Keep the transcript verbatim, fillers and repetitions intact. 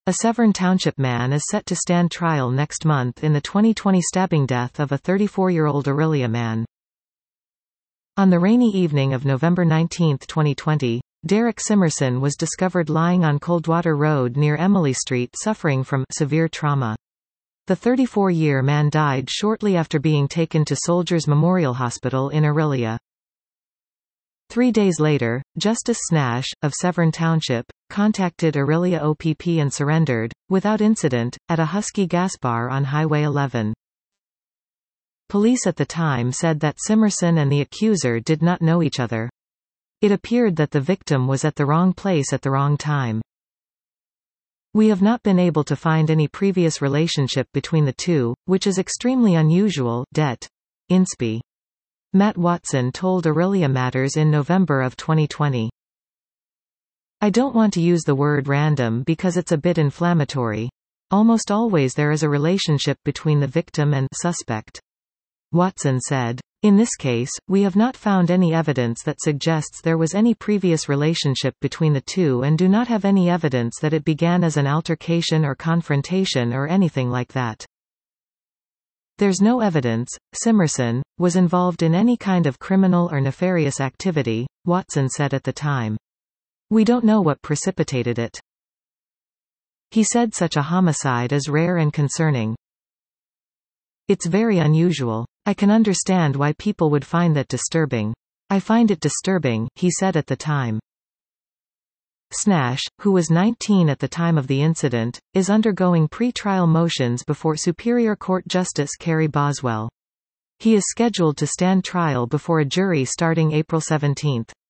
A Severn Township man is set to stand trial next month in the twenty twenty stabbing death of a thirty-four-year-old Orillia man. On the rainy evening of November nineteenth twenty twenty, Derek Simerson was discovered lying on Coldwater Road near Emily Street suffering from severe trauma. The thirty-four-year man died shortly after being taken to Soldiers Memorial Hospital in Orillia. Three days later, Justice Snash, of Severn Township, contacted Orillia O P P and surrendered, without incident, at a Husky gas bar on Highway eleven. Police at the time said that Simerson and the accuser did not know each other. It appeared that the victim was at the wrong place at the wrong time. We have not been able to find any previous relationship between the two, which is extremely unusual. Det. Inspi. Matt Watson told Orillia Matters in November of twenty twenty. I don't want to use the word random because it's a bit inflammatory. Almost always there is a relationship between the victim and suspect. Watson said. In this case, we have not found any evidence that suggests there was any previous relationship between the two and do not have any evidence that it began as an altercation or confrontation or anything like that. There's no evidence Simerson was involved in any kind of criminal or nefarious activity, Watson said at the time. We don't know what precipitated it. He said such a homicide is rare and concerning. It's very unusual. I can understand why people would find that disturbing. I find it disturbing, he said at the time. Snash, who was nineteen at the time of the incident, is undergoing pre-trial motions before Superior Court Justice Carrie Boswell. He is scheduled to stand trial before a jury starting April seventeenth.